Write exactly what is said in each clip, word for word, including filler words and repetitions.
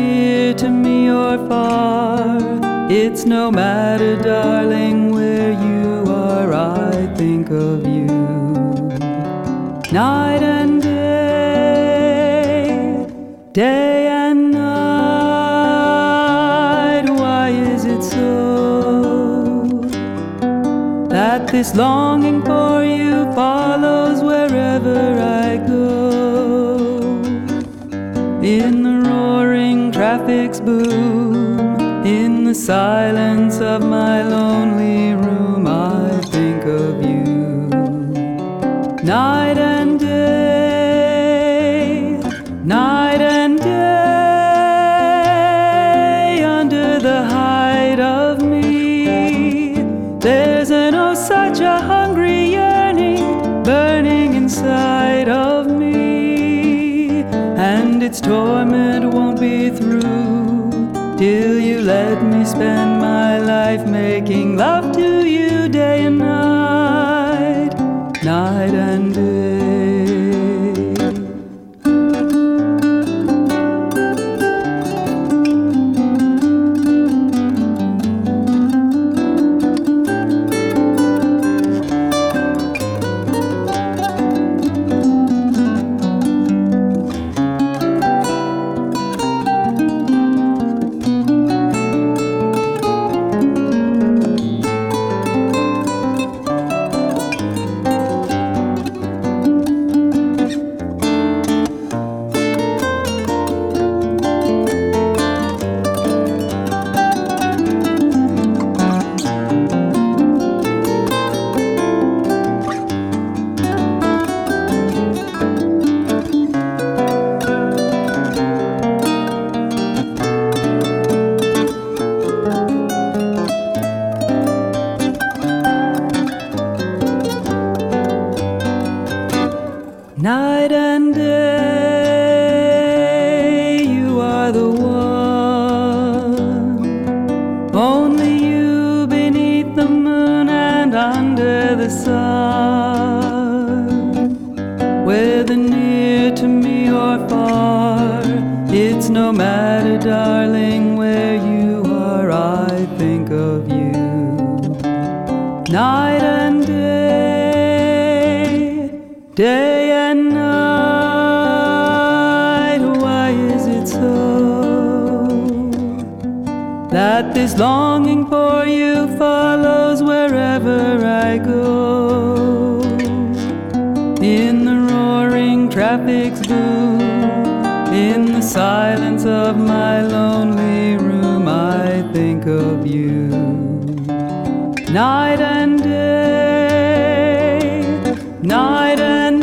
near to me or far, it's no matter, darling, where you are, I think of you. Night and day, day and night, why is it so that this longing for you follows wherever I go? In the roaring traffic's boom, in the silence of my lonely room, I think of you. Night and day, night and day, under the height of me, there's an oh such a hungry yearning burning inside of me, and its torment won't be through till you let me spend my life making love to you day and night, night and day. Night and day, you are the one, only you beneath the moon and under the sun. Whether near to me or far, it's no matter, darling, where you are, I think of you. Night and day, day and night, why is it so that this longing for you follows wherever I go? In the roaring traffic's boom, in the silence of my lonely room, I think of you. Night and day, night and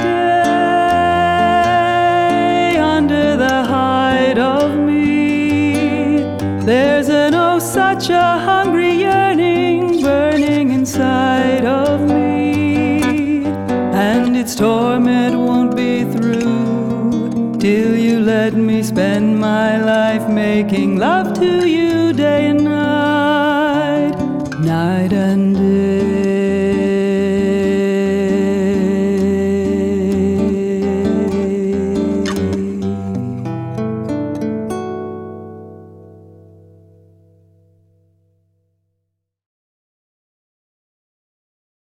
day, under the height of me, there's an oh such a hungry yearning burning inside of me, and its torment won't be through till you let me spend my life making love to you day and night, night and day.